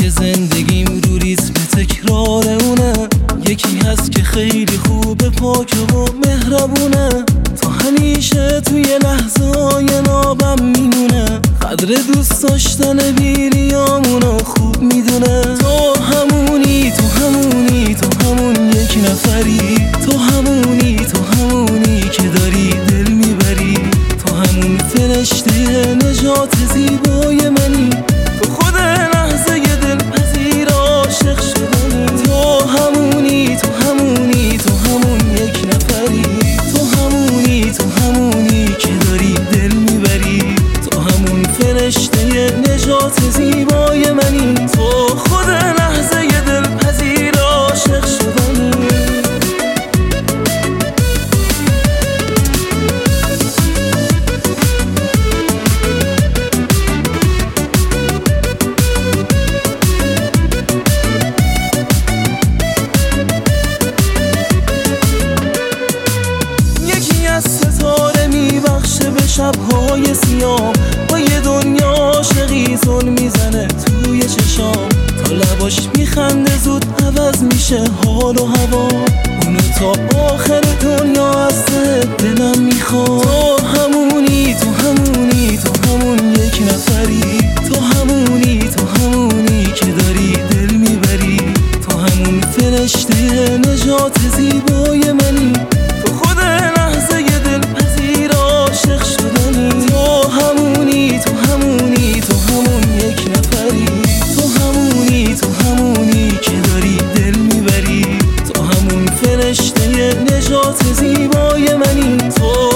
زندگیم رو ریتم تکرارونه. یکی هست که خیلی خوبه، پاکه و مهربونه، تا همیشه توی لحظه‌های نابم میمونه. قدر دوست داشتن بیریامونو خوب میدونه. تو همونی، تو همونی، تو همون یک نفری، تو همونی، تو همونی که داری دل میبری، تو همون فرشته نجات زیبای منی، تو خود لحظه دلپذیر عاشق شدنی. تو همونی، تو همونی، تو همون یک نفری، تو همونی، تو همونی که داری دل میبری، تو همون فرشته نجات زیبای منی، تو خود لحظه دلپذیر عاشق شدنی. ستاره میبخشه به شبهای سیام، با یه دنیا عاشقی زل میزنه توی چشام، تا لباش میخنده زود عوض میشه حال و هوا، اونو تا آخر دنیا از دلم میخواد. تو همونی، تو همونی، تو همون یک نفری، تو همونی، تو همونی که داری دل میبری، تو همون فرشته نجات زیبای منی، تو خود لحظه دلپذیر عاشق شدنی. تو همونی، تو همونی، تو همون یک نفری، تو همونی، تو همونی که داری دل میبری، تو همون فرشته نجات زیبای منی، تو